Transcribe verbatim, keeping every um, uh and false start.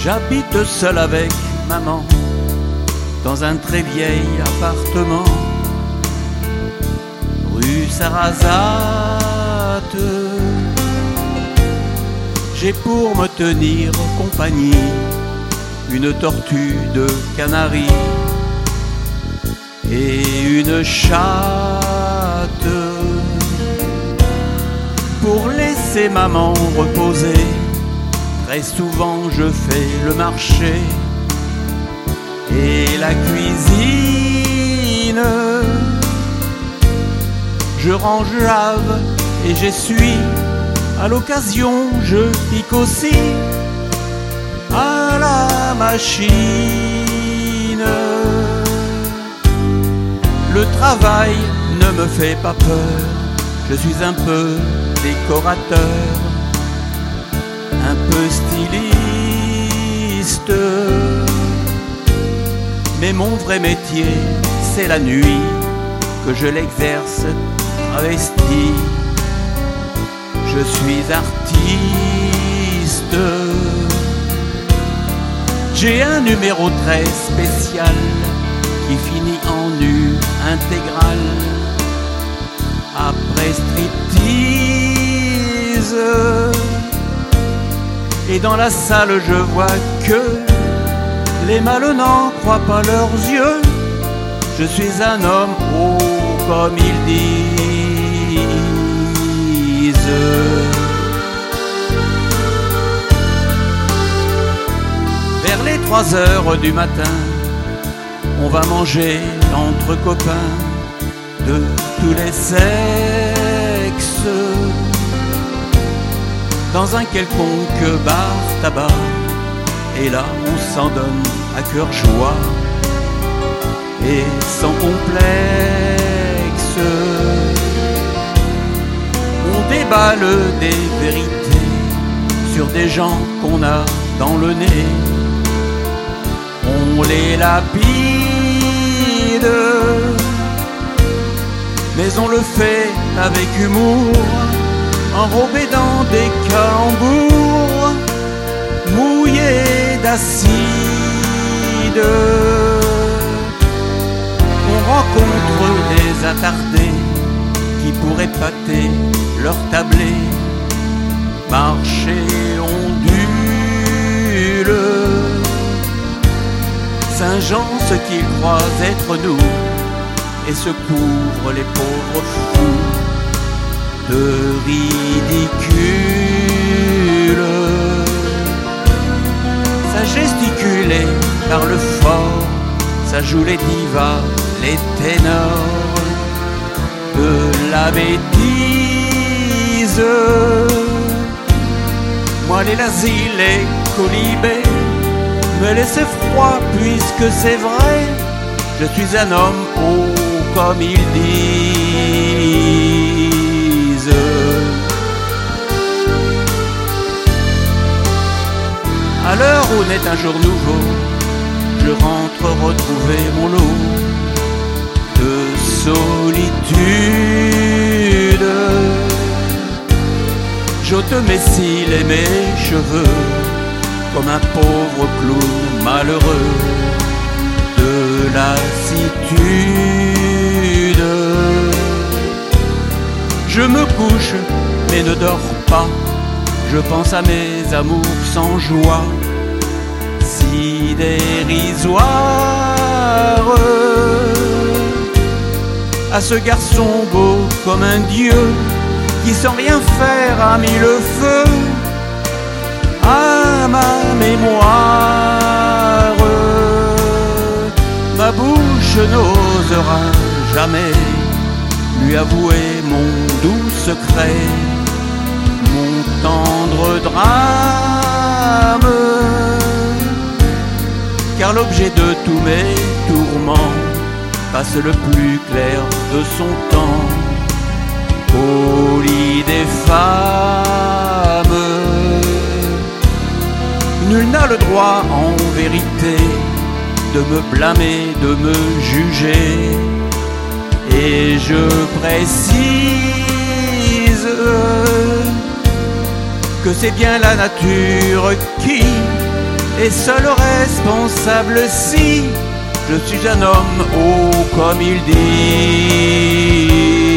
J'habite seul avec maman dans un très vieil appartement, rue Sarrazate. J'ai pour me tenir compagnie une tortue de Canaries et une chatte. Pour laisser maman reposer, très souvent je fais le marché et la cuisine. Je range, lave et j'essuie. À l'occasion, je pique aussi à la machine. Le travail ne me fait pas peur. Je suis un peu décorateur, un peu styliste. Mais mon vrai métier, c'est la nuit, que je l'exerce travesti. Je suis artiste. J'ai un numéro très spécial qui finit en nu intégral. Après striptease, et dans la salle je vois que les mâles n'en croient pas leurs yeux. Je suis un homme haut comme ils disent. Vers les trois heures du matin, on va manger entre copains de tous les sexes dans un quelconque bar tabac. Et là on s'en donne à cœur joie et sans complexe. On déballe des vérités sur des gens qu'on a dans le nez. On les lapide, mais on le fait avec humour, enrobé dans des calembours mouillés d'acide. On rencontre des attardés qui pourraient pâter leur tablé, marcher ondule. Saint-Jean, ce qu'ils croient être nous, et se couvrent les pauvres fous de ridicule. Ça gesticule et parle fort, ça joue les divas, les ténors de la bêtise. Moi les lazis, les colibés me laissent froid puisque c'est vrai. Je suis un homme haut comme ils disent. À l'heure où naît un jour nouveau, je rentre retrouver mon lot de solitude. J'ôte mes cils et mes cheveux comme un pauvre clown malheureux de lassitude. Je me couche mais ne dors pas. Je pense à mes amours sans joie, si dérisoires, à ce garçon beau comme un dieu qui sans rien faire a mis le feu à ma mémoire. Ma bouche n'osera jamais lui avouer mon doux secret, mon tendre drame, car l'objet de tous mes tourments passe le plus clair de son temps au lit des femmes. Nul n'a le droit en vérité de me blâmer, de me juger, et je précise que c'est bien la nature qui et seul responsable si je suis un homme, oh comme il dit.